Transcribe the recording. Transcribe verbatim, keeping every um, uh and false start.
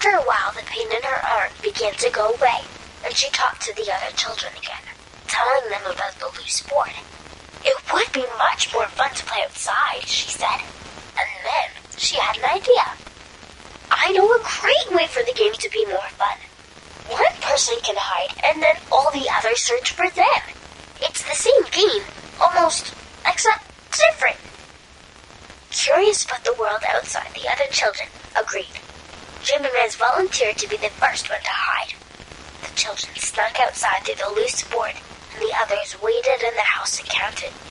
After a while, the pain in her arm began to go away, and she talked to the other children again, telling them about the loose board. It would be much more fun to play outside, she said. And then she had an idea. I know a great way for the game to be more fun. One person can hide, and then all the others search for them. It's the same game, almost, except different. Curious about the world outside, the other children agreed. Jim and Rez volunteered to be the first one to hide. The children snuck outside through the loose board, and the others waited in the house and counted.